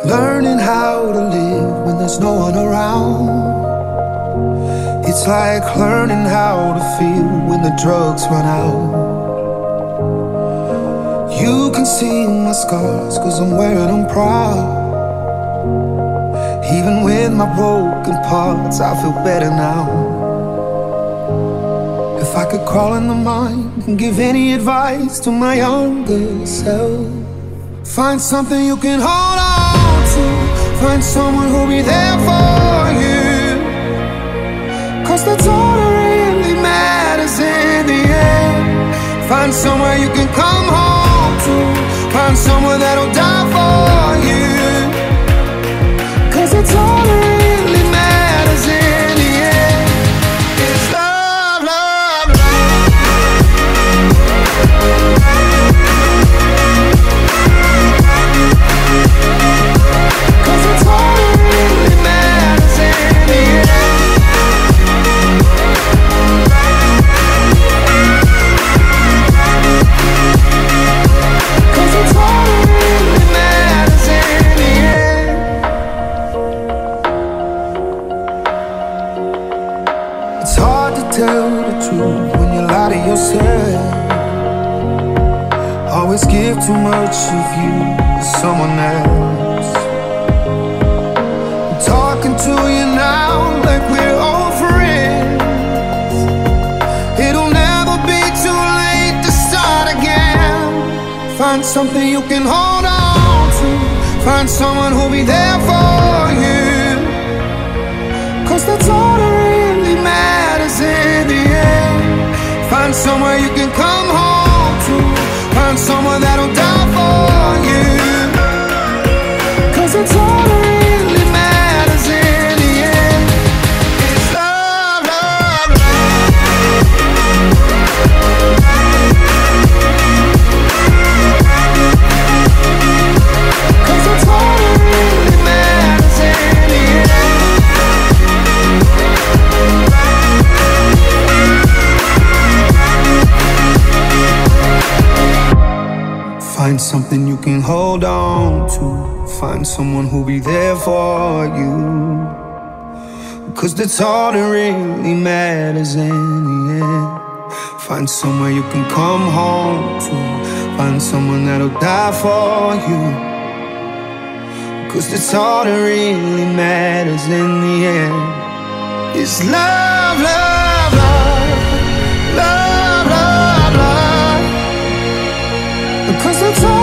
Learning how to live when there's no one around. It's like learning how to feel when the drugs run out. You can see my scars, 'cause I'm wearing them proud. Even with my broken parts, I feel better now. If I could crawl in the mind and give any advice to my younger self, find something you can hold on to. Find someone who'll be there for you, 'cause that's all that really matters in the end. Find somewhere you can come home to. Find someone that'll die for you, 'cause that's all that really matters in the end. It's love, love, love. 'Cause it's all that really matters in the end. Tell the truth when you lie to yourself. Always give too much of you to someone else. I'm talking to you now like we're old friends. It'll never be too late to start again. Find something you can hold on to. Find someone who'll be there for you, 'cause that's all that really matters in the end. Find somewhere you can come home to. Find someone that'll die for you, 'cause it's all that really matters in the end. It's love, love, love. 'Cause it's all that really matters in the end. Find something you can hold on to. Find someone who'll be there for you, 'cause that's all that really matters in the end. Find somewhere you can come home to. Find someone that'll die for you, 'cause that's all that really matters in the end. It's love, love, love, love, love, love. 'Cause it's all